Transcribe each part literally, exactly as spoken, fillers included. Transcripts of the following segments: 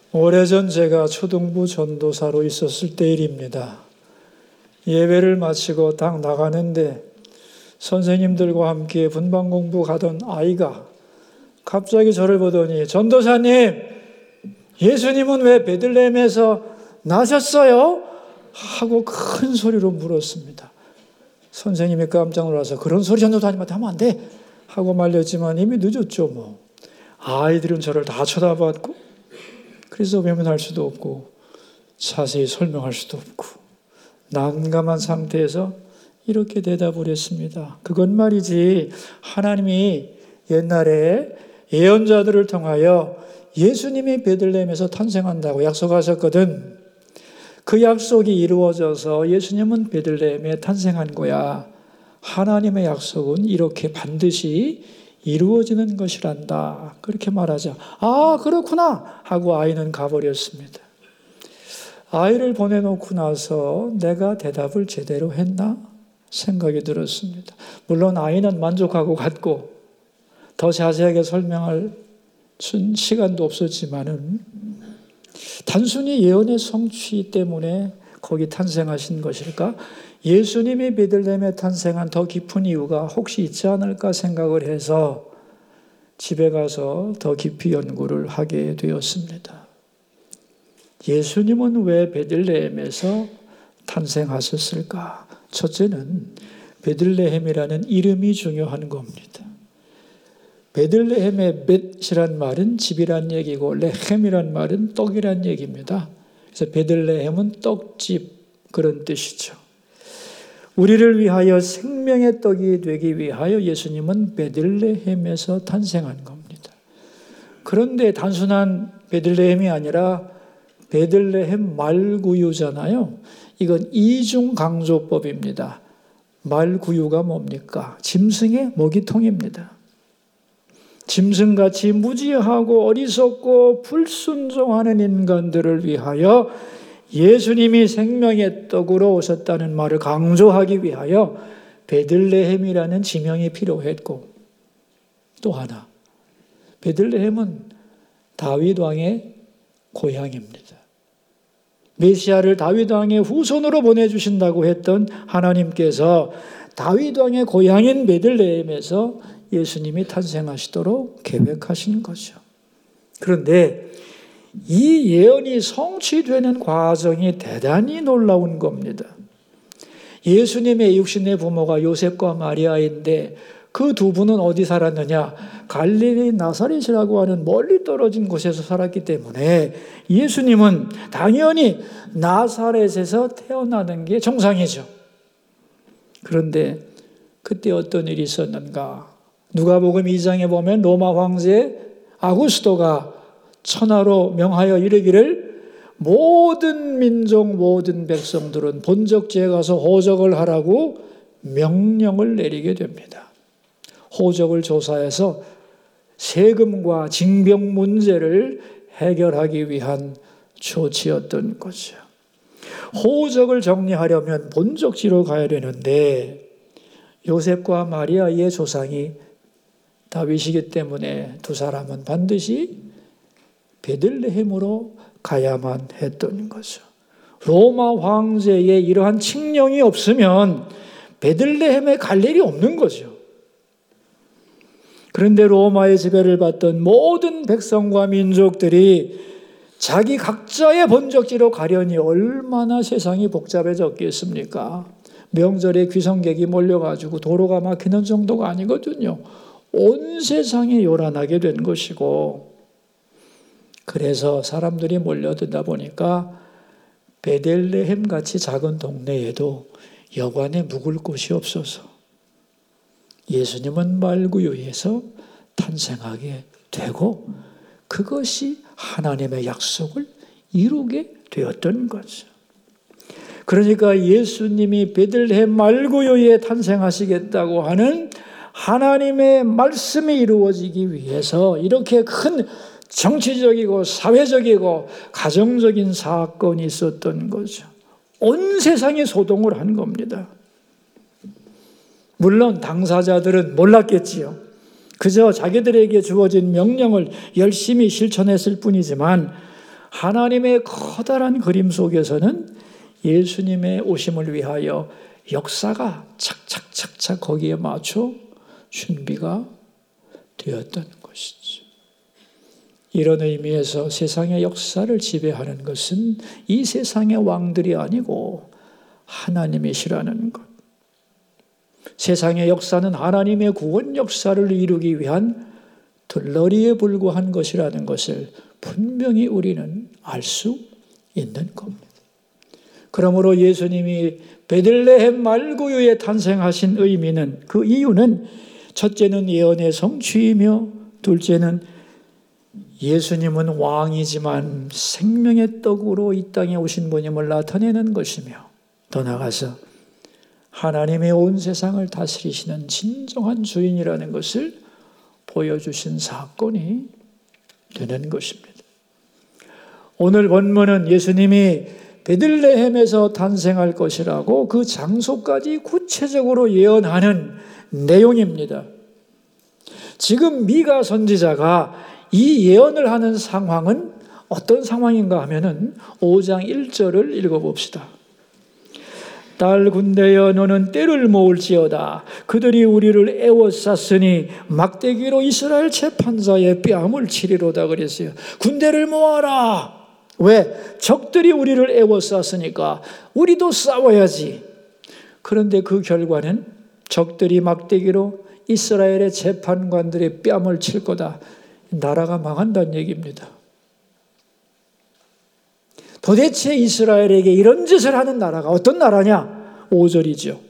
오래전 제가 초등부 전도사로 있었을 때 일입니다. 예배를 마치고 딱 나가는데 선생님들과 함께 분방 공부 가던 아이가 갑자기 저를 보더니 전도사님, 예수님은 왜 베들레헴에서 나셨어요? 하고 큰 소리로 물었습니다. 선생님이 깜짝 놀라서 그런 소리 전도사님한테 하면 안 돼 하고 말렸지만 이미 늦었죠. 뭐 아이들은 저를 다 쳐다봤고 그래서 외면할 수도 없고 자세히 설명할 수도 없고 난감한 상태에서 이렇게 대답을 했습니다. 그건 말이지, 하나님이 옛날에 예언자들을 통하여 예수님이 베들레헴에서 탄생한다고 약속하셨거든. 그 약속이 이루어져서 예수님은 베들레헴에 탄생한 거야. 하나님의 약속은 이렇게 반드시 이루어지는 것이란다. 그렇게 말하자. 아, 그렇구나 하고 아이는 가버렸습니다. 아이를 보내놓고 나서 내가 대답을 제대로 했나 생각이 들었습니다. 물론 아이는 만족하고 갔고 더 자세하게 설명할 시간도 없었지만은 단순히 예언의 성취 때문에 거기 탄생하신 것일까? 예수님이 베들레헴에 탄생한 더 깊은 이유가 혹시 있지 않을까 생각을 해서 집에 가서 더 깊이 연구를 하게 되었습니다. 예수님은 왜 베들레헴에서 탄생하셨을까? 첫째는 베들레헴이라는 이름이 중요한 겁니다. 베들레헴의 벳이란 말은 집이란 얘기고 레헴이란 말은 떡이란 얘기입니다. 그래서 베들레헴은 떡집, 그런 뜻이죠. 우리를 위하여 생명의 떡이 되기 위하여 예수님은 베들레헴에서 탄생한 겁니다. 그런데 단순한 베들레헴이 아니라 베들레헴 말구유잖아요. 이건 이중강조법입니다. 말구유가 뭡니까? 짐승의 먹이통입니다. 짐승같이 무지하고 어리석고 불순종하는 인간들을 위하여 예수님이 생명의 떡으로 오셨다는 말을 강조하기 위하여 베들레헴이라는 지명이 필요했고, 또 하나, 베들레헴은 다윗 왕의 고향입니다. 메시아를 다윗 왕의 후손으로 보내주신다고 했던 하나님께서 다윗 왕의 고향인 베들레헴에서 예수님이 탄생하시도록 계획하신 거죠. 그런데 이 예언이 성취되는 과정이 대단히 놀라운 겁니다. 예수님의 육신의 부모가 요셉과 마리아인데 그 두 분은 어디 살았느냐? 갈릴리 나사렛이라고 하는 멀리 떨어진 곳에서 살았기 때문에 예수님은 당연히 나사렛에서 태어나는 게 정상이죠. 그런데 그때 어떤 일이 있었는가? 누가복음 이 장에 보면 로마 황제 아구스토가 천하로 명하여 이르기를 모든 민족 모든 백성들은 본적지에 가서 호적을 하라고 명령을 내리게 됩니다. 호적을 조사해서 세금과 징병 문제를 해결하기 위한 조치였던 거죠. 호적을 정리하려면 본적지로 가야 되는데 요셉과 마리아의 조상이 다윗이기 때문에 두 사람은 반드시 베들레헴으로 가야만 했던 거죠. 로마 황제의 이러한 칙령이 없으면 베들레헴에 갈 일이 없는 거죠. 그런데 로마의 지배를 받던 모든 백성과 민족들이 자기 각자의 본적지로 가려니 얼마나 세상이 복잡해졌겠습니까? 명절에 귀성객이 몰려가지고 도로가 막히는 정도가 아니거든요. 온 세상이 요란하게 된 것이고, 그래서 사람들이 몰려들다 보니까 베들레헴 같이 작은 동네에도 여관에 묵을 곳이 없어서 예수님은 말구유에서 탄생하게 되고 그것이 하나님의 약속을 이루게 되었던 거죠. 그러니까 예수님이 베들레헴 말구유에 탄생하시겠다고 하는 하나님의 말씀이 이루어지기 위해서 이렇게 큰 정치적이고 사회적이고 가정적인 사건이 있었던 거죠. 온 세상이 소동을 한 겁니다. 물론 당사자들은 몰랐겠지요. 그저 자기들에게 주어진 명령을 열심히 실천했을 뿐이지만 하나님의 커다란 그림 속에서는 예수님의 오심을 위하여 역사가 착착착착 거기에 맞춰 준비가 되었다는 것이죠. 이런 의미에서 세상의 역사를 지배하는 것은 이 세상의 왕들이 아니고 하나님이시라는 것. 세상의 역사는 하나님의 구원 역사를 이루기 위한 들러리에 불과한 것이라는 것을 분명히 우리는 알 수 있는 겁니다. 그러므로 예수님이 베들레헴 말구유에 탄생하신 의미는, 그 이유는 첫째는 예언의 성취이며 둘째는 예수님은 왕이지만 생명의 떡으로 이 땅에 오신 분임을 나타내는 것이며, 더 나아가서 하나님의 온 세상을 다스리시는 진정한 주인이라는 것을 보여주신 사건이 되는 것입니다. 오늘 본문은 예수님이 베들레헴에서 탄생할 것이라고 그 장소까지 구체적으로 예언하는 내용입니다. 지금 미가 선지자가 이 예언을 하는 상황은 어떤 상황인가 하면은 오 장 일 절을 읽어봅시다. 딸 군대여 너는 떼를 모을지어다. 그들이 우리를 애워쌌으니 막대기로 이스라엘 재판자의 뺨을 치리로다 그랬어요. 군대를 모아라. 왜? 적들이 우리를 애워쌌으니까 우리도 싸워야지. 그런데 그 결과는 적들이 막대기로 이스라엘의 재판관들의 뺨을 칠 거다. 나라가 망한다는 얘기입니다. 도대체 이스라엘에게 이런 짓을 하는 나라가 어떤 나라냐? 오 절이죠.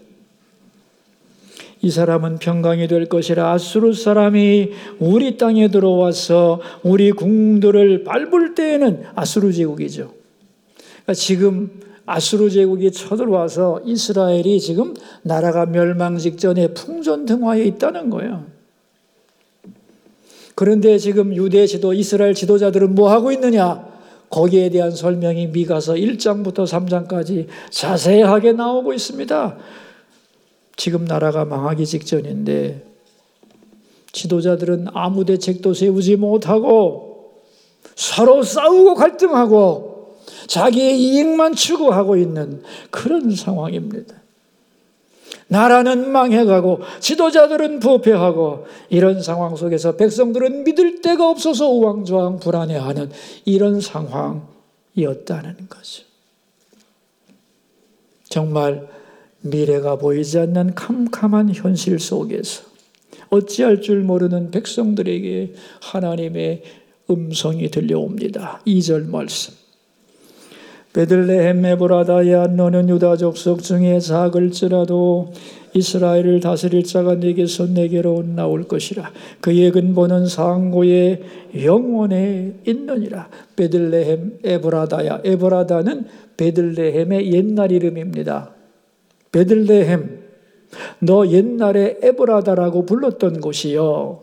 이 사람은 평강이 될 것이라. 아수르 사람이 우리 땅에 들어와서 우리 궁들을 밟을 때에는, 아수르 제국이죠. 그러니까 지금 아수르 제국이 쳐들어와서 이스라엘이 지금 나라가 멸망 직전에 풍전등화에 있다는 거예요. 그런데 지금 유대 지도, 이스라엘 지도자들은 뭐 하고 있느냐? 거기에 대한 설명이 미가서 일 장부터 삼 장까지 자세하게 나오고 있습니다. 지금 나라가 망하기 직전인데 지도자들은 아무 대책도 세우지 못하고 서로 싸우고 갈등하고 자기의 이익만 추구하고 있는 그런 상황입니다. 나라는 망해가고 지도자들은 부패하고, 이런 상황 속에서 백성들은 믿을 데가 없어서 우왕좌왕 불안해하는 이런 상황이었다는 거죠. 정말 미래가 보이지 않는 캄캄한 현실 속에서 어찌할 줄 모르는 백성들에게 하나님의 음성이 들려옵니다. 이 절 말씀. 베들레헴 에브라다야 너는 유다 족속 중에 작을지라도 이스라엘을 다스릴 자가 네게서 내게로 나올 것이라. 그의 근본은 상고의 영원에 있느니라. 베들레헴 에브라다야. 에브라다는 베들레헴의 옛날 이름입니다. 베들레헴, 너 옛날에 에브라다라고 불렀던 곳이요.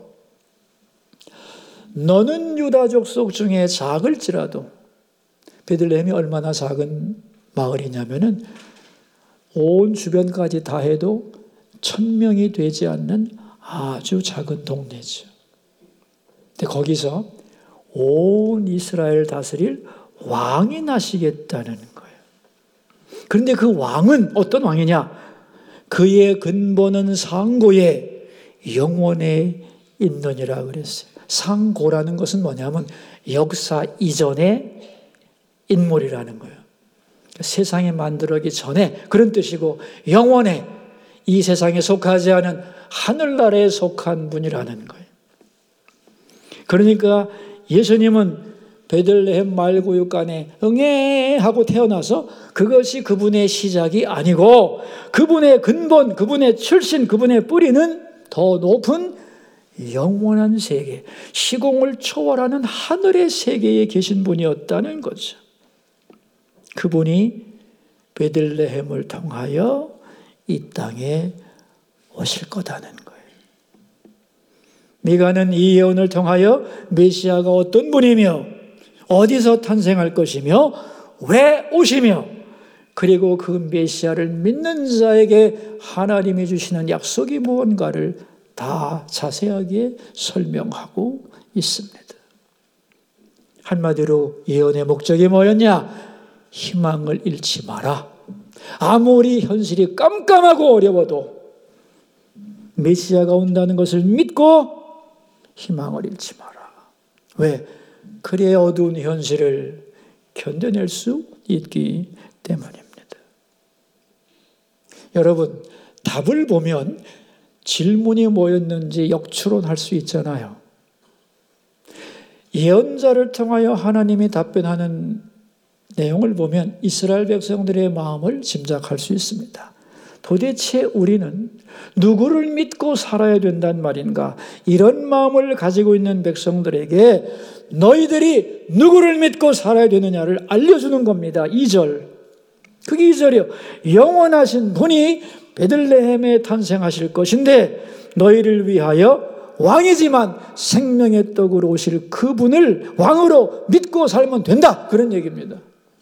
너는 유다 족속 중에 작을지라도, 베들레헴이 얼마나 작은 마을이냐면은 온 주변까지 다 해도 천 명이 되지 않는 아주 작은 동네죠. 근데 거기서 온 이스라엘 다스릴 왕이 나시겠다는 거예요. 그런데 그 왕은 어떤 왕이냐? 그의 근본은 상고에 영원에 있느니라 그랬어요. 상고라는 것은 뭐냐면 역사 이전의 인물이라는 거예요. 세상에 만들어기 전에 그런 뜻이고, 영원에 이 세상에 속하지 않은 하늘나라에 속한 분이라는 거예요. 그러니까 예수님은 베들레헴 말구유간에 응애 하고 태어나서 그것이 그분의 시작이 아니고, 그분의 근본, 그분의 출신, 그분의 뿌리는 더 높은 영원한 세계, 시공을 초월하는 하늘의 세계에 계신 분이었다는 거죠. 그분이 베들레헴을 통하여 이 땅에 오실 거다는 거예요. 미가는 이 예언을 통하여 메시아가 어떤 분이며 어디서 탄생할 것이며 왜 오시며, 그리고 그 메시아를 믿는 자에게 하나님이 주시는 약속이 무언가를 다 자세하게 설명하고 있습니다. 한마디로 예언의 목적이 뭐였냐? 희망을 잃지 마라. 아무리 현실이 깜깜하고 어려워도 메시아가 온다는 것을 믿고 희망을 잃지 마라. 왜? 그래야 어두운 현실을 견뎌낼 수 있기 때문입니다. 여러분, 답을 보면 질문이 뭐였는지 역추론할 수 있잖아요. 예언자를 통하여 하나님이 답변하는 내용을 보면 이스라엘 백성들의 마음을 짐작할 수 있습니다. 도대체 우리는 누구를 믿고 살아야 된단 말인가? 이런 마음을 가지고 있는 백성들에게 너희들이 누구를 믿고 살아야 되느냐를 알려주는 겁니다. 이 절. 그게 이 절이요. 영원하신 분이 베들레헴에 탄생하실 것인데 너희를 위하여 왕이지만 생명의 떡으로 오실 그분을 왕으로 믿고 살면 된다. 그런 얘기입니다.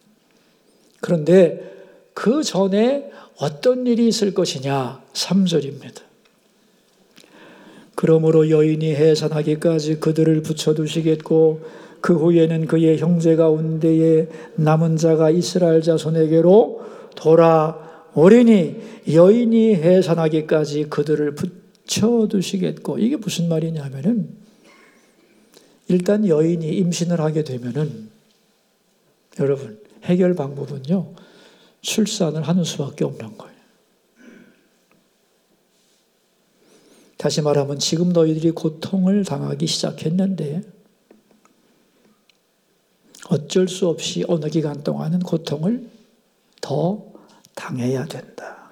그런데 그 전에 어떤 일이 있을 것이냐? 삼 절입니다. 그러므로 여인이 해산하기까지 그들을 붙여두시겠고 그 후에는 그의 형제 가운데에 남은 자가 이스라엘 자손에게로 돌아오리니 여인이 해산하기까지 그들을 붙여두시겠고, 이게 무슨 말이냐면은 일단 여인이 임신을 하게 되면은 여러분 해결 방법은요 출산을 하는 수밖에 없는 거예요. 다시 말하면 지금 너희들이 고통을 당하기 시작했는데 어쩔 수 없이 어느 기간 동안은 고통을 더 당해야 된다.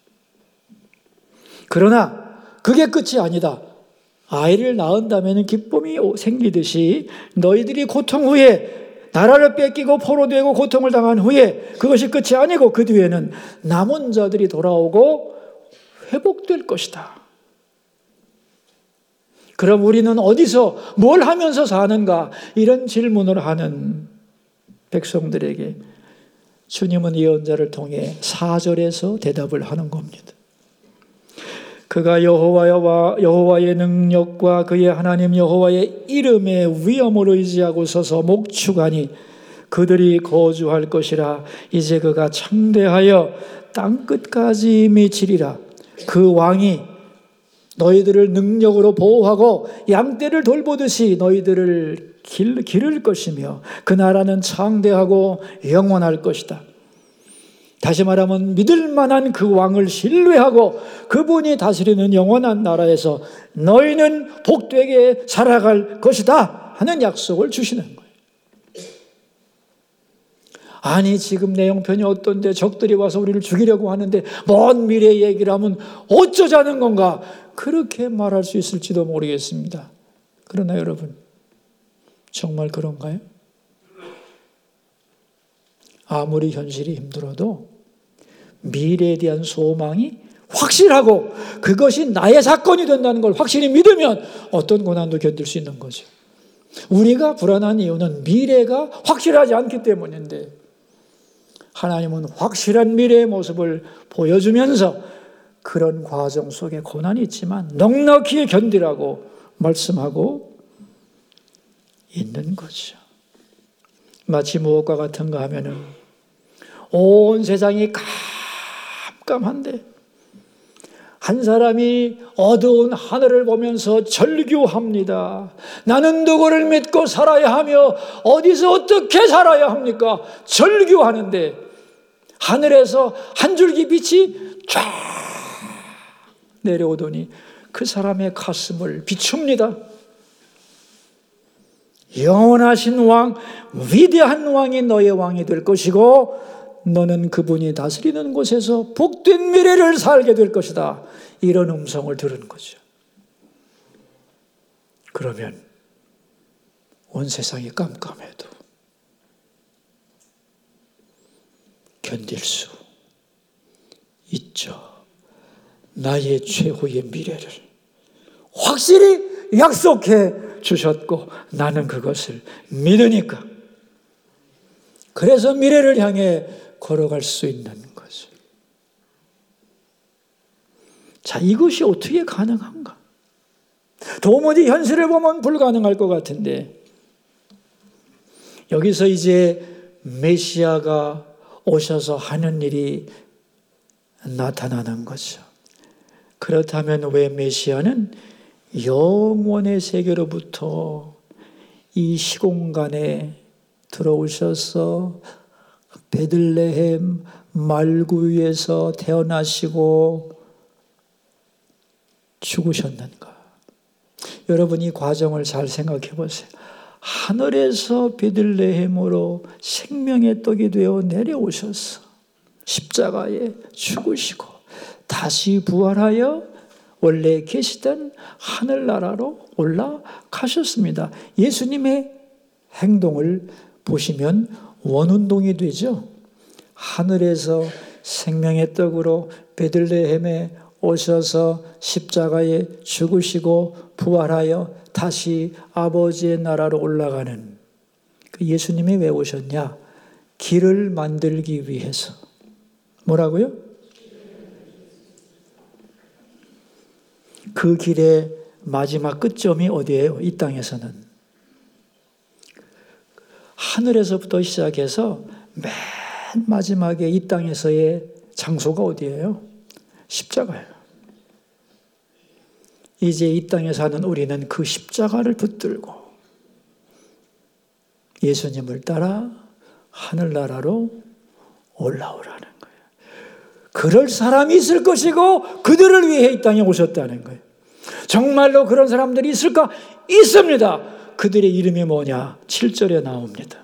그러나 그게 끝이 아니다. 아이를 낳은다면 기쁨이 생기듯이 너희들이 고통 후에 나라를 뺏기고 포로되고 고통을 당한 후에 그것이 끝이 아니고 그 뒤에는 남은 자들이 돌아오고 회복될 것이다. 그럼 우리는 어디서 뭘 하면서 사는가? 이런 질문을 하는 백성들에게 주님은 예언자를 통해 사 절에서 대답을 하는 겁니다. 그가 여호와와 여호와의 능력과 그의 하나님 여호와의 이름의 위엄으로 의지하고 서서 목축하니 그들이 거주할 것이라. 이제 그가 창대하여 땅 끝까지 미치리라. 그 왕이 너희들을 능력으로 보호하고 양떼를 돌보듯이 너희들을 길, 기를 것이며 그 나라는 창대하고 영원할 것이다. 다시 말하면 믿을 만한 그 왕을 신뢰하고 그분이 다스리는 영원한 나라에서 너희는 복되게 살아갈 것이다 하는 약속을 주시는 거예요. 아니 지금 내 형편이 어떤데 적들이 와서 우리를 죽이려고 하는데 먼 미래 얘기를 하면 어쩌자는 건가? 그렇게 말할 수 있을지도 모르겠습니다. 그러나 여러분 정말 그런가요? 아무리 현실이 힘들어도 미래에 대한 소망이 확실하고 그것이 나의 사건이 된다는 걸 확실히 믿으면 어떤 고난도 견딜 수 있는 거죠. 우리가 불안한 이유는 미래가 확실하지 않기 때문인데 하나님은 확실한 미래의 모습을 보여주면서 그런 과정 속에 고난이 있지만 넉넉히 견디라고 말씀하고 있는 거죠. 마치 무엇과 같은가 하면은 온 세상이 깜깜한데 한 사람이 어두운 하늘을 보면서 절규합니다. 나는 누구를 믿고 살아야 하며 어디서 어떻게 살아야 합니까? 절규하는데 하늘에서 한 줄기 빛이 쫙 내려오더니 그 사람의 가슴을 비춥니다. 영원하신 왕, 위대한 왕이 너의 왕이 될 것이고 너는 그분이 다스리는 곳에서 복된 미래를 살게 될 것이다. 이런 음성을 들은 거죠. 그러면 온 세상이 깜깜해도 견딜 수 있죠. 나의 최후의 미래를 확실히 약속해 주셨고 나는 그것을 믿으니까 그래서 미래를 향해 걸어갈 수 있는 거죠. 자, 이것이 어떻게 가능한가? 도무지 현실을 보면 불가능할 것 같은데 여기서 이제 메시아가 오셔서 하는 일이 나타나는 거죠. 그렇다면 왜 메시아는 영원의 세계로부터 이 시공간에 들어오셔서 베들레헴 말구유에서 태어나시고 죽으셨는가? 여러분, 이 과정을 잘 생각해 보세요. 하늘에서 베들레헴으로 생명의 떡이 되어 내려오셔서 십자가에 죽으시고 다시 부활하여 원래 계시던 하늘나라로 올라가셨습니다. 예수님의 행동을 보시면 원운동이 되죠. 하늘에서 생명의 떡으로 베들레헴에 오셔서 십자가에 죽으시고 부활하여 다시 아버지의 나라로 올라가는 그 예수님이 왜 오셨냐? 길을 만들기 위해서. 뭐라고요? 그 길의 마지막 끝점이 어디예요? 이 땅에서는. 하늘에서부터 시작해서 맨 마지막에 이 땅에서의 장소가 어디예요? 십자가예요. 이제 이 땅에 사는 우리는 그 십자가를 붙들고 예수님을 따라 하늘나라로 올라오라는 거예요. 그럴 사람이 있을 것이고 그들을 위해 이 땅에 오셨다는 거예요. 정말로 그런 사람들이 있을까? 있습니다. 그들의 이름이 뭐냐? 칠 절에 나옵니다.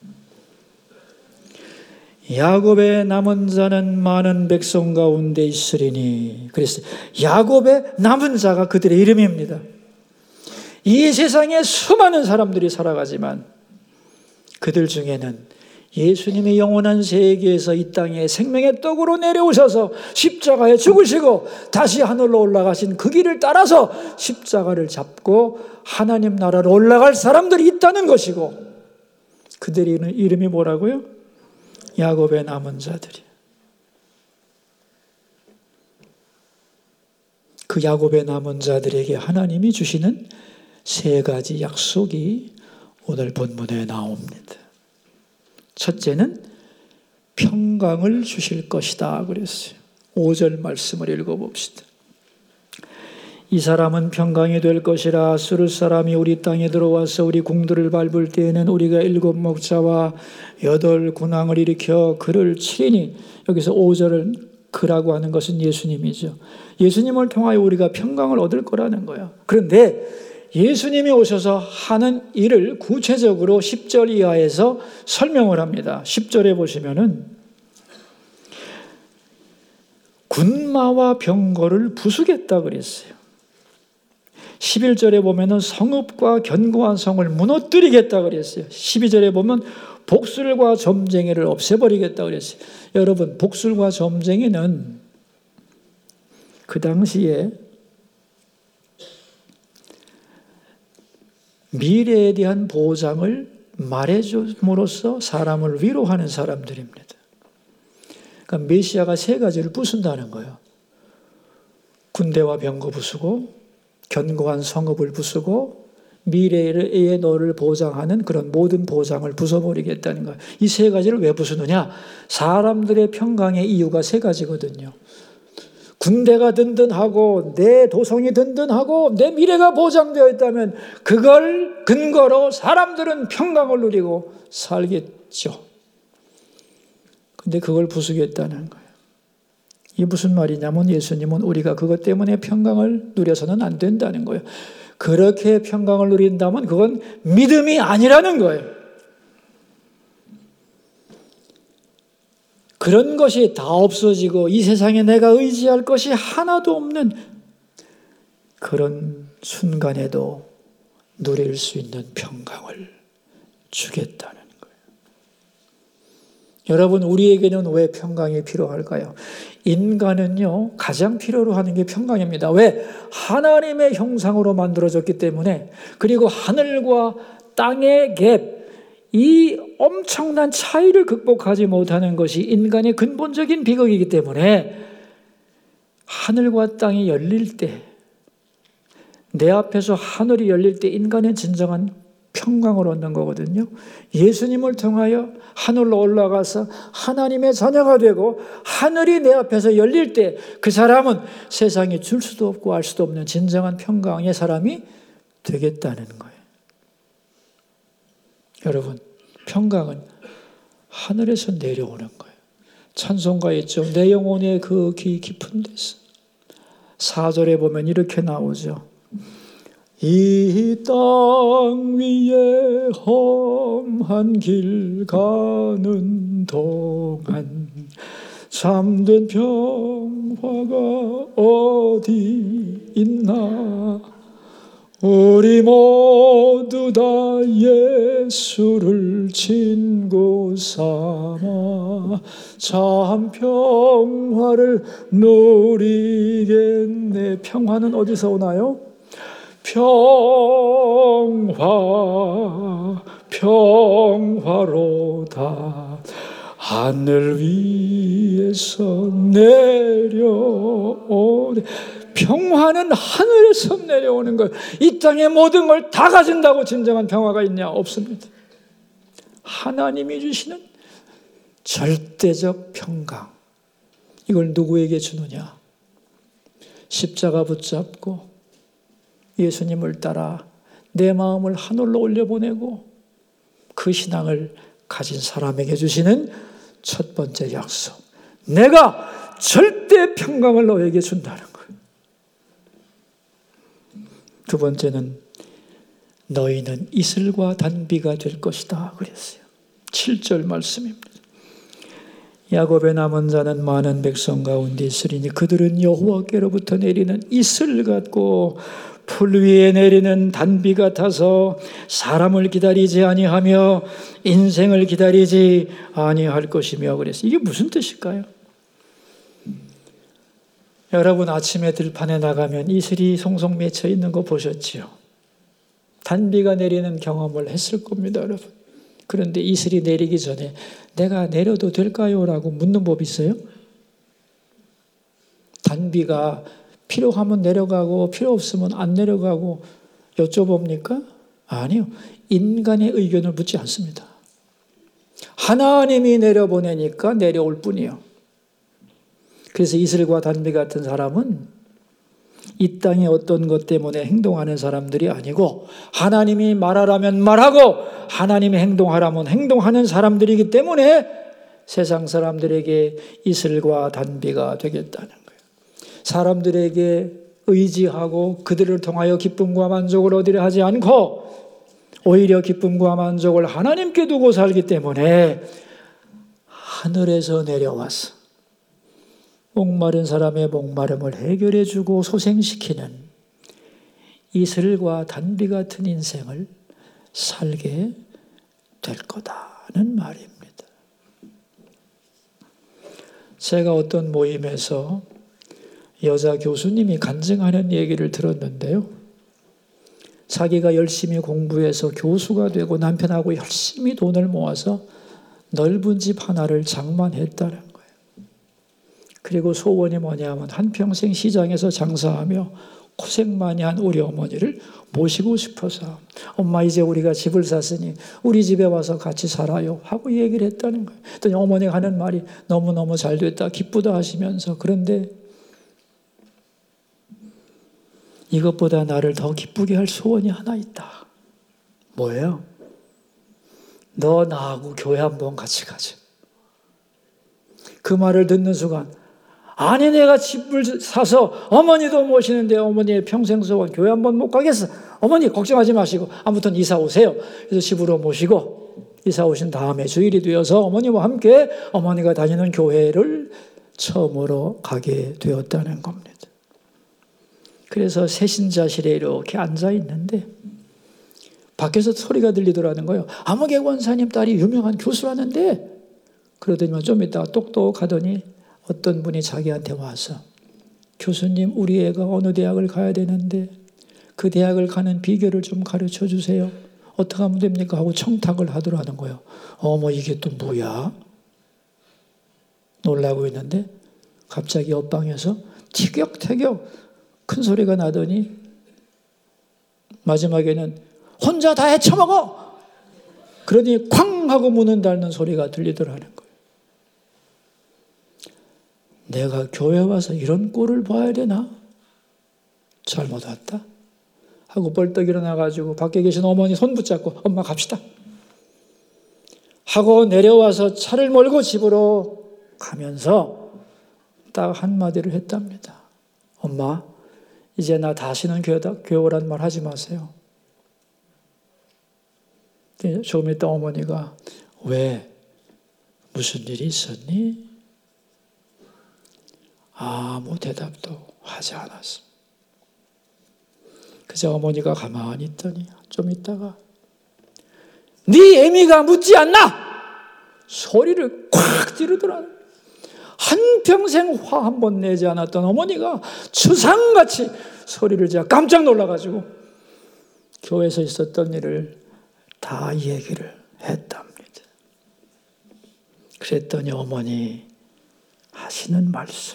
야곱의 남은 자는 많은 백성 가운데 있으리니. 그랬어요. 야곱의 남은 자가 그들의 이름입니다. 이 세상에 수많은 사람들이 살아가지만 그들 중에는 예수님의 영원한 세계에서 이 땅에 생명의 떡으로 내려오셔서 십자가에 죽으시고 다시 하늘로 올라가신 그 길을 따라서 십자가를 잡고 하나님 나라로 올라갈 사람들이 있다는 것이고, 그들의 이름이 뭐라고요? 야곱의 남은 자들이. 그 야곱의 남은 자들에게 하나님이 주시는 세 가지 약속이 오늘 본문에 나옵니다. 첫째는 평강을 주실 것이다 그랬어요. 오 절 말씀을 읽어봅시다. 이 사람은 평강이 될 것이라. 수르 사람이 우리 땅에 들어와서 우리 궁들을 밟을 때에는 우리가 일곱 목자와 여덟 군왕을 일으켜 그를 치리니. 여기서 오 절을 그라고 하는 것은 예수님이죠. 예수님을 통하여 우리가 평강을 얻을 거라는 거예요. 그런데 예수님이 오셔서 하는 일을 구체적으로 십 절 이하에서 설명을 합니다. 십 절에 보시면은 군마와 병거를 부수겠다 그랬어요. 십일 절에 보면은 성읍과 견고한 성을 무너뜨리겠다 그랬어요. 십이 절에 보면 복술과 점쟁이를 없애버리겠다 그랬어요. 여러분, 복술과 점쟁이는 그 당시에 미래에 대한 보장을 말해줌으로써 사람을 위로하는 사람들입니다. 그러니까 메시아가 세 가지를 부순다는 거예요. 군대와 병거 부수고, 견고한 성읍을 부수고, 미래에 너를 보장하는 그런 모든 보장을 부숴버리겠다는 거예요. 이 세 가지를 왜 부수느냐? 사람들의 평강의 이유가 세 가지거든요. 군대가 든든하고 내 도성이 든든하고 내 미래가 보장되어 있다면 그걸 근거로 사람들은 평강을 누리고 살겠죠. 근데 그걸 부수겠다는 거예요. 이게 무슨 말이냐면 예수님은 우리가 그것 때문에 평강을 누려서는 안 된다는 거예요. 그렇게 평강을 누린다면 그건 믿음이 아니라는 거예요. 그런 것이 다 없어지고 이 세상에 내가 의지할 것이 하나도 없는 그런 순간에도 누릴 수 있는 평강을 주겠다는 거예요. 여러분, 우리에게는 왜 평강이 필요할까요? 인간은요, 가장 필요로 하는 게 평강입니다. 왜? 하나님의 형상으로 만들어졌기 때문에. 그리고 하늘과 땅의 갭, 이 엄청난 차이를 극복하지 못하는 것이 인간의 근본적인 비극이기 때문에 하늘과 땅이 열릴 때, 내 앞에서 하늘이 열릴 때 인간의 진정한 평강을 얻는 거거든요. 예수님을 통하여 하늘로 올라가서 하나님의 자녀가 되고 하늘이 내 앞에서 열릴 때 그 사람은 세상에 줄 수도 없고 알 수도 없는 진정한 평강의 사람이 되겠다는 거예요. 여러분, 평강은 하늘에서 내려오는 거예요. 찬송가에 있죠. 내 영혼의 그 귀 깊은 데서. 사 절에 보면 이렇게 나오죠. 이 땅 위에 험한 길 가는 동안 참된 평화가 어디 있나. 우리 모두 다 예수를 친구 삼아 참 평화를 누리겠네. 평화는 어디서 오나요? 평화, 평화로다. 하늘 위에서 내려오네. 평화는 하늘에서 내려오는 거예요. 이 땅의 모든 걸 다 가진다고 진정한 평화가 있냐? 없습니다. 하나님이 주시는 절대적 평강. 이걸 누구에게 주느냐? 십자가 붙잡고 예수님을 따라 내 마음을 하늘로 올려보내고 그 신앙을 가진 사람에게 주시는 첫 번째 약속. 내가 절대 평강을 너에게 준다는 거예요. 두 번째는 너희는 이슬과 단비가 될 것이다 그랬어요. 칠 절 말씀입니다. 야곱의 남은 자는 많은 백성 가운데 있으리니 그들은 여호와께로부터 내리는 이슬 같고 풀 위에 내리는 단비 같아서 사람을 기다리지 아니하며 인생을 기다리지 아니할 것이며 그랬어요. 이게 무슨 뜻일까요? 여러분 아침에 들판에 나가면 이슬이 송송 맺혀 있는 거 보셨지요? 단비가 내리는 경험을 했을 겁니다, 여러분. 그런데 이슬이 내리기 전에 내가 내려도 될까요? 라고 묻는 법이 있어요? 단비가 필요하면 내려가고 필요 없으면 안 내려가고 여쭤봅니까? 아니요. 인간의 의견을 묻지 않습니다. 하나님이 내려보내니까 내려올 뿐이요. 그래서 이슬과 단비 같은 사람은 이 땅의 어떤 것 때문에 행동하는 사람들이 아니고 하나님이 말하라면 말하고 하나님이 행동하라면 행동하는 사람들이기 때문에 세상 사람들에게 이슬과 단비가 되겠다는 거예요. 사람들에게 의지하고 그들을 통하여 기쁨과 만족을 얻으려 하지 않고 오히려 기쁨과 만족을 하나님께 두고 살기 때문에 하늘에서 내려와서 목마른 사람의 목마름을 해결해주고 소생시키는 이슬과 단비 같은 인생을 살게 될 거다는 말입니다. 제가 어떤 모임에서 여자 교수님이 간증하는 얘기를 들었는데요. 자기가 열심히 공부해서 교수가 되고 남편하고 열심히 돈을 모아서 넓은 집 하나를 장만했다는 거예요. 그리고 소원이 뭐냐면 한평생 시장에서 장사하며 고생 많이 한 우리 어머니를 모시고 싶어서 엄마 이제 우리가 집을 샀으니 우리 집에 와서 같이 살아요 하고 얘기를 했다는 거예요. 그랬더니 어머니가 하는 말이 너무너무 잘 됐다 기쁘다 하시면서 그런데 이것보다 나를 더 기쁘게 할 소원이 하나 있다. 뭐예요? 너 나하고 교회 한번 같이 가자. 그 말을 듣는 순간 아니 내가 집을 사서 어머니도 모시는데 어머니의 평생 소원 교회 한번 못 가겠어. 어머니 걱정하지 마시고 아무튼 이사 오세요. 그래서 집으로 모시고 이사 오신 다음에 주일이 되어서 어머니와 함께 어머니가 다니는 교회를 처음으로 가게 되었다는 겁니다. 그래서 새신자실에 이렇게 앉아 있는데 밖에서 소리가 들리더라는 거예요. 아무개 권사님 딸이 유명한 교수라는데 그러더니만 좀 있다가 똑똑하더니 어떤 분이 자기한테 와서 교수님 우리 애가 어느 대학을 가야 되는데 그 대학을 가는 비결을 좀 가르쳐 주세요. 어떻게 하면 됩니까? 하고 청탁을 하더라는 거예요. 어머 이게 또 뭐야? 놀라고 있는데 갑자기 옆방에서 티격태격 큰 소리가 나더니 마지막에는 혼자 다 헤쳐먹어. 그러니 쾅 하고 문을 닫는 소리가 들리더라는 거예요. 내가 교회 와서 이런 꼴을 봐야 되나? 잘못 왔다 하고 벌떡 일어나가지고 밖에 계신 어머니 손 붙잡고 엄마 갑시다 하고 내려와서 차를 몰고 집으로 가면서 딱 한마디를 했답니다. 엄마, 이제 나 다시는 교회 오란 말 하지 마세요. 조금 있다 어머니가 왜? 무슨 일이 있었니? 아무 대답도 하지 않았습니다. 그저 어머니가 가만히 있더니 좀 있다가 네 애미가 묻지 않나? 소리를 콱 지르더라. 한평생 화 한 번 내지 않았던 어머니가 추상같이 소리를 지르 깜짝 놀라가지고 교회에서 있었던 일을 다 얘기를 했답니다. 그랬더니 어머니 하시는 말씀.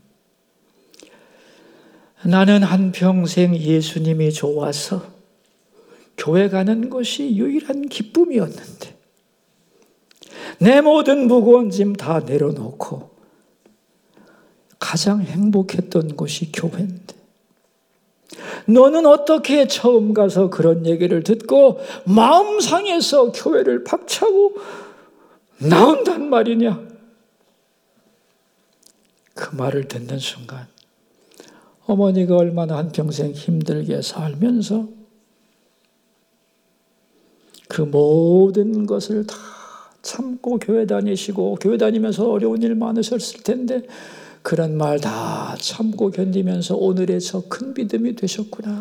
나는 한평생 예수님이 좋아서 교회 가는 것이 유일한 기쁨이었는데 내 모든 무거운 짐 다 내려놓고 가장 행복했던 곳이 교회인데 너는 어떻게 처음 가서 그런 얘기를 듣고 마음 상해서 교회를 박차고 나온단 말이냐? 그 말을 듣는 순간 어머니가 얼마나 한평생 힘들게 살면서 그 모든 것을 다 참고 교회 다니시고 교회 다니면서 어려운 일 많으셨을 텐데 그런 말 다 참고 견디면서 오늘의 저 큰 믿음이 되셨구나.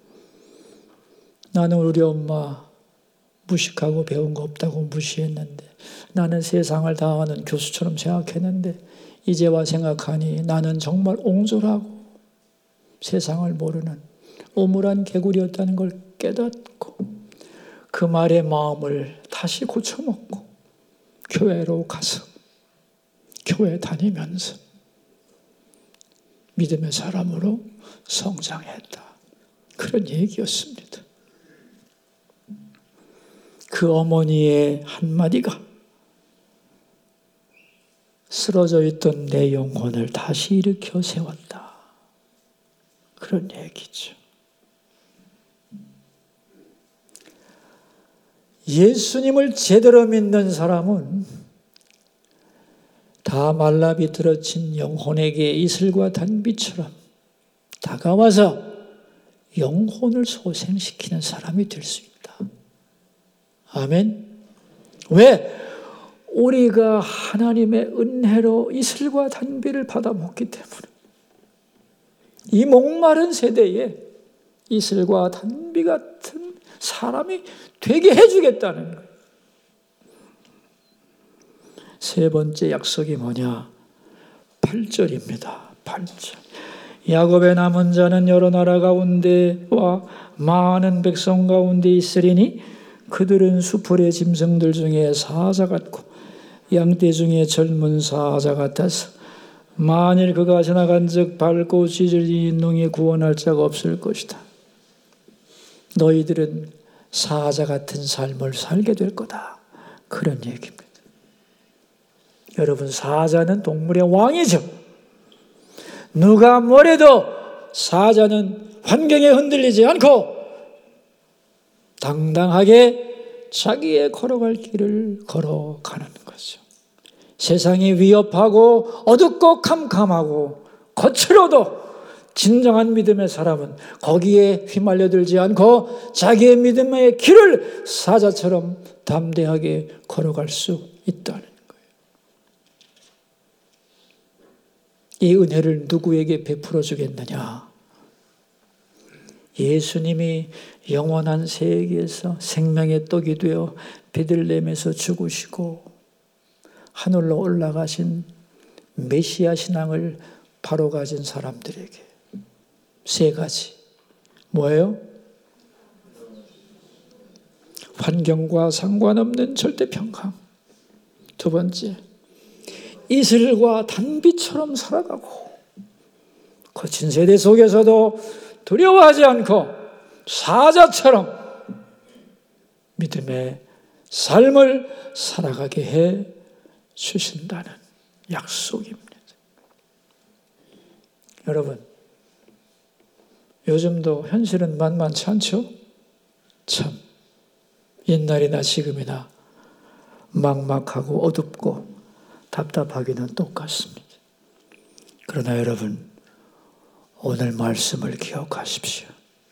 나는 우리 엄마 무식하고 배운 거 없다고 무시했는데 나는 세상을 다 아는 교수처럼 생각했는데 이제와 생각하니 나는 정말 옹졸하고 세상을 모르는 오물한 개구리였다는 걸 깨닫고 그 말의 마음을 다시 고쳐먹고 교회로 가서 교회 다니면서 믿음의 사람으로 성장했다. 그런 얘기였습니다. 그 어머니의 한마디가 쓰러져 있던 내 영혼을 다시 일으켜 세웠다. 그런 얘기죠. 예수님을 제대로 믿는 사람은 다 말라비틀어진 영혼에게 이슬과 단비처럼 다가와서 영혼을 소생시키는 사람이 될 수 있다. 아멘. 왜? 우리가 하나님의 은혜로 이슬과 단비를 받아 먹기 때문에 이 목마른 세대에 이슬과 단비 같은 사람이 되게 해주겠다는 거예요. 세 번째 약속이 뭐냐? 팔 절입니다. 팔 절. 야곱의 남은 자는 여러 나라 가운데와 많은 백성 가운데 있으리니 그들은 수풀의 짐승들 중에 사자 같고 양떼 중에 젊은 사자 같아서 만일 그가 지나간 즉 밟고 찢을이 능히 구원할 자가 없을 것이다. 너희들은 사자 같은 삶을 살게 될 거다. 그런 얘기입니다. 여러분, 사자는 동물의 왕이죠. 누가 뭐래도 사자는 환경에 흔들리지 않고 당당하게 자기의 걸어갈 길을 걸어가는 거죠. 세상이 위협하고 어둡고 캄캄하고 거칠어도 진정한 믿음의 사람은 거기에 휘말려들지 않고 자기의 믿음의 길을 사자처럼 담대하게 걸어갈 수 있다는 거예요. 이 은혜를 누구에게 베풀어 주겠느냐? 예수님이 영원한 세계에서 생명의 떡이 되어 베들레헴에서 죽으시고 하늘로 올라가신 메시아 신앙을 바로 가진 사람들에게 세 가지. 뭐예요? 환경과 상관없는 절대 평강. 두 번째, 이슬과 단비처럼 살아가고 거친 세대 속에서도 두려워하지 않고 사자처럼 믿음의 삶을 살아가게 해 주신다는 약속입니다. 여러분, 요즘도 현실은 만만치 않죠? 참, 옛날이나 지금이나 막막하고 어둡고 답답하기는 똑같습니다. 그러나 여러분, 오늘 말씀을 기억하십시오.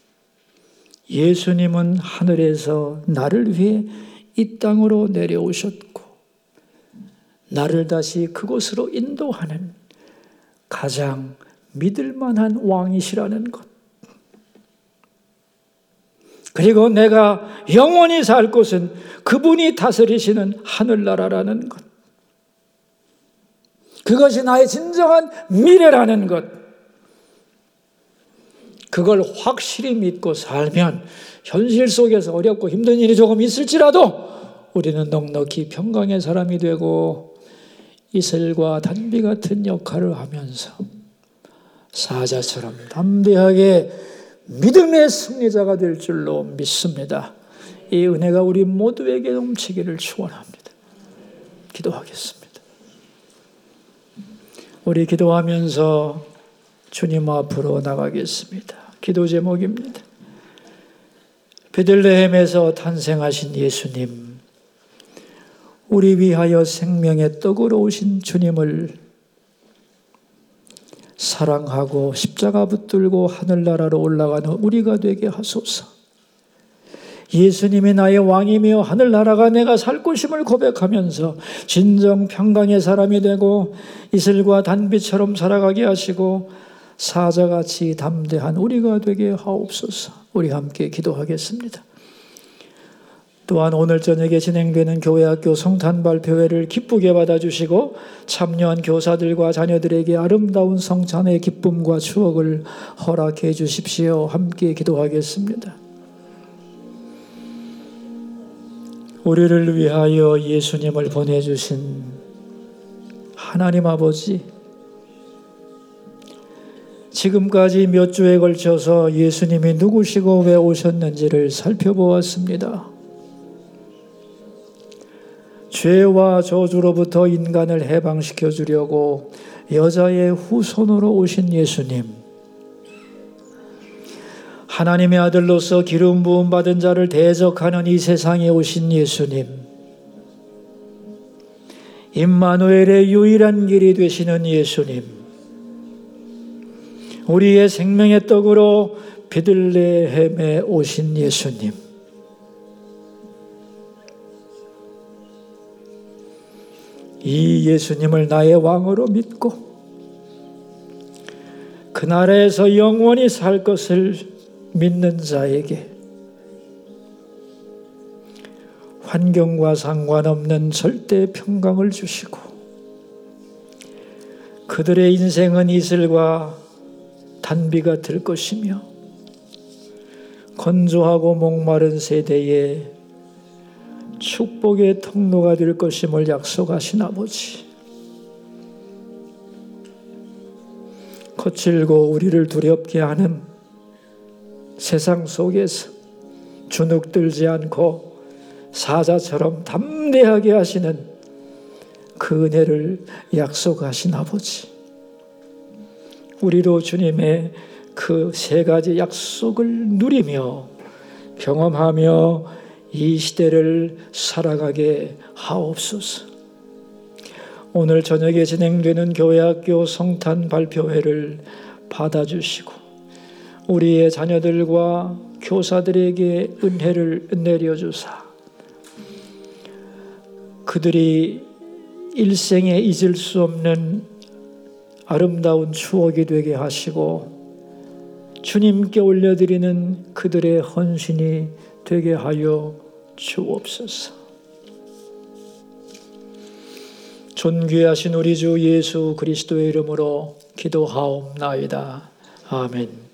예수님은 하늘에서 나를 위해 이 땅으로 내려오셨고 나를 다시 그곳으로 인도하는 가장 믿을 만한 왕이시라는 것. 그리고 내가 영원히 살 곳은 그분이 다스리시는 하늘나라라는 것. 그것이 나의 진정한 미래라는 것. 그걸 확실히 믿고 살면 현실 속에서 어렵고 힘든 일이 조금 있을지라도 우리는 넉넉히 평강의 사람이 되고 이슬과 단비 같은 역할을 하면서 사자처럼 담대하게 믿음의 승리자가 될 줄로 믿습니다. 이 은혜가 우리 모두에게 넘치기를 축원합니다. 기도하겠습니다. 우리 기도하면서 주님 앞으로 나가겠습니다. 기도 제목입니다. 베들레헴에서 탄생하신 예수님, 우리 위하여 생명의 떡으로 오신 주님을 사랑하고 십자가 붙들고 하늘나라로 올라가는 우리가 되게 하소서. 예수님이 나의 왕이며 하늘나라가 내가 살 곳임을 고백하면서 진정 평강의 사람이 되고 이슬과 단비처럼 살아가게 하시고 사자같이 담대한 우리가 되게 하옵소서. 우리 함께 기도하겠습니다. 또한 오늘 저녁에 진행되는 교회학교 성탄 발표회를 기쁘게 받아주시고 참여한 교사들과 자녀들에게 아름다운 성찬의 기쁨과 추억을 허락해 주십시오. 함께 기도하겠습니다. 우리를 위하여 예수님을 보내주신 하나님 아버지, 지금까지 몇 주에 걸쳐서 예수님이 누구시고 왜 오셨는지를 살펴보았습니다. 죄와 저주로부터 인간을 해방시켜 주려고 여자의 후손으로 오신 예수님, 하나님의 아들로서 기름 부음 받은 자를 대적하는 이 세상에 오신 예수님, 임마누엘의 유일한 길이 되시는 예수님, 우리의 생명의 떡으로 베들레헴에 오신 예수님, 이 예수님을 나의 왕으로 믿고 그 나라에서 영원히 살 것을 믿는 자에게 환경과 상관없는 절대 평강을 주시고 그들의 인생은 이슬과 단비가 될 것이며 건조하고 목마른 세대에 축복의 통로가 될 것임을 약속하신 아버지, 거칠고 우리를 두렵게 하는 세상 속에서 주눅들지 않고 사자처럼 담대하게 하시는 그 은혜를 약속하신 아버지, 우리로 주님의 그 세 가지 약속을 누리며 경험하며 이 시대를 살아가게 하옵소서. 오늘 저녁에 진행되는 교회학교 성탄 발표회를 받아주시고 우리의 자녀들과 교사들에게 은혜를 내려주사 그들이 일생에 잊을 수 없는 아름다운 추억이 되게 하시고 주님께 올려드리는 그들의 헌신이 되게 하여 주옵소서. 존귀하신 우리 주 예수 그리스도의 이름으로 기도하옵나이다. 아멘.